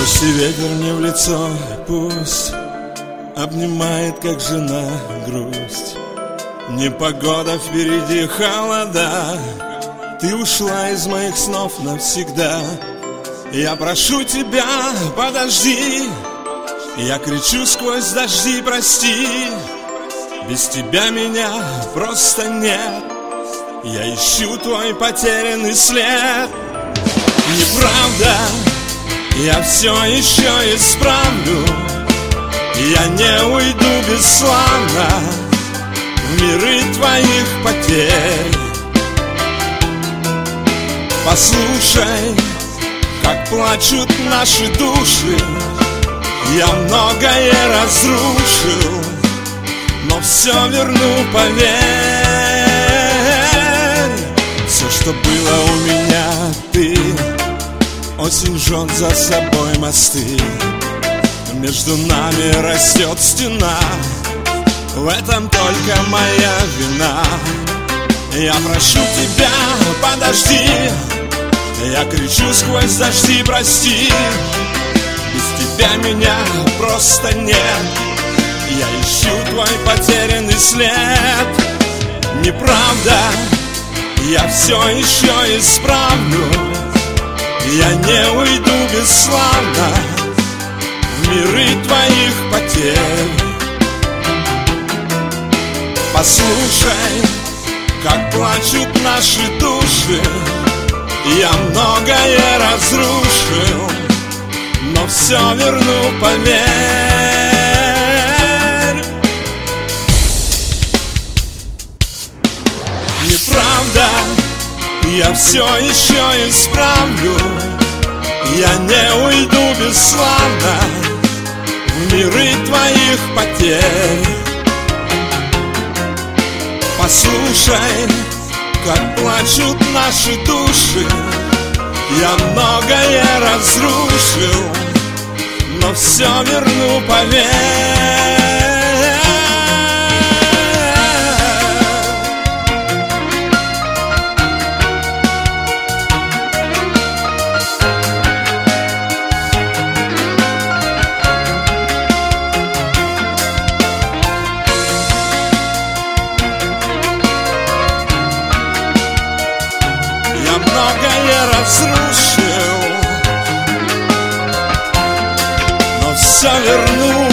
Дождь и ветер мне в лицо, пусть обнимает, как жена, грусть. Непогода впереди, холода. Ты ушла из моих снов навсегда. Я прошу тебя, подожди. Я кричу сквозь дожди, прости. Без тебя меня просто нет. Я ищу твой потерянный след. Неправда, я все еще исправлю. Я не уйду бесславно в миры твоих потерь. Послушай, как плачут наши души. Я многое разрушил, но все верну, поверь. Все, что было у меня, ты. Осень жжет за собой мосты. Между нами растет стена. В этом только моя вина. Я прошу тебя, подожди. Я кричу сквозь дожди, прости. Без тебя меня просто нет. Я ищу твой потерянный след. Неправда, я все еще исправлю. Я не уйду бесславно в миры твоих потерь. Послушай, как плачут наши души. Я многое разрушил, но все верну, поверь. Неправда, я все еще исправлю. Я не уйду бесславно в миры твоих потерь. Послушай, как плачут наши души. Я многое разрушил, но все верну, поверь. Я многое разрушил, но все верну.